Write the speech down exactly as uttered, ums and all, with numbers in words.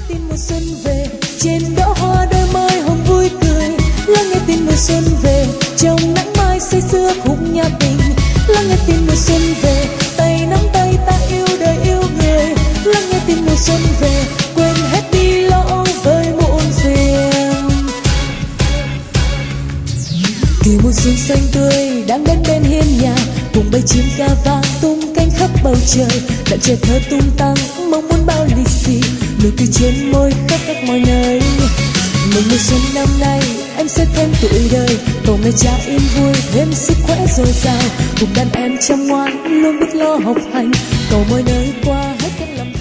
tin mùa xuân về, trên đóa hoa đôi môi hồng vui cười. Lắng nghe tin mùa xuân về, trong nắng mai say sưa khúc nhạc tình. Lắng nghe tin mùa xuân về, tay nắm tay ta yêu đời yêu người. Lắng nghe tin mùa xuân về, quên hết đi lo âu với muộn phiền. Kỳ mùa xuân xanh tươi đang đến bên hiên nhà, cùng bầy chim ca vang tung cánh khắp bầu trời. Đàn trẻ thơ tung tăng mong muốn bao lì xì, nụ cười trên môi khắp các mọi nơi. Mừng mùa xuân năm nay em sẽ thêm tuổi đời, cầu mẹ cha yên vui thêm sức khỏe dồi dào. Cùng đàn em chăm ngoan luôn biết lo học hành, cầu mọi nơi qua hết các lầm